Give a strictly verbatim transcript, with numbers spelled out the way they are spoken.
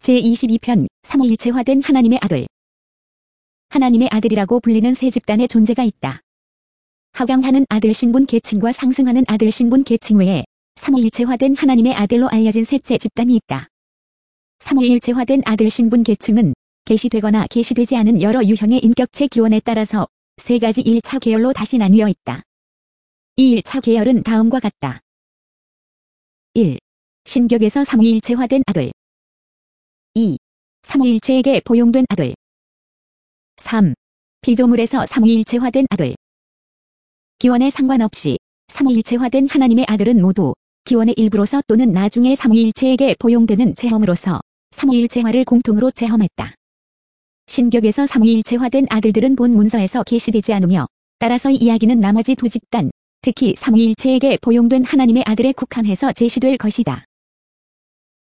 제이십이 편 삼위일체화된 하나님의 아들. 하나님의 아들이라고 불리는 세 집단의 존재가 있다. 하강하는 아들 신분 계층과 상승하는 아들 신분 계층 외에 삼위일체화된 하나님의 아들로 알려진 셋째 집단이 있다. 삼위일체화된 아들 신분 계층은 계시되거나 계시되지 않은 여러 유형의 인격체 기원에 따라서 세 가지 일 차 계열로 다시 나뉘어 있다. 이 일 차 계열은 다음과 같다. 일. 신격에서 삼위일체화된 아들. 이. 삼위일체에게 보용된 아들. 삼. 피조물에서 삼위일체화된 아들. 기원에 상관없이 삼위일체화된 하나님의 아들은 모두 기원의 일부로서 또는 나중에 삼위일체에게 보용되는 체험으로서 삼위일체화를 공통으로 체험했다. 신격에서 삼위일체화된 아들들은 본 문서에서 계시되지 않으며 따라서 이 이야기는 나머지 두 집단, 특히 삼위일체에게 보용된 하나님의 아들에 국한해서 제시될 것이다.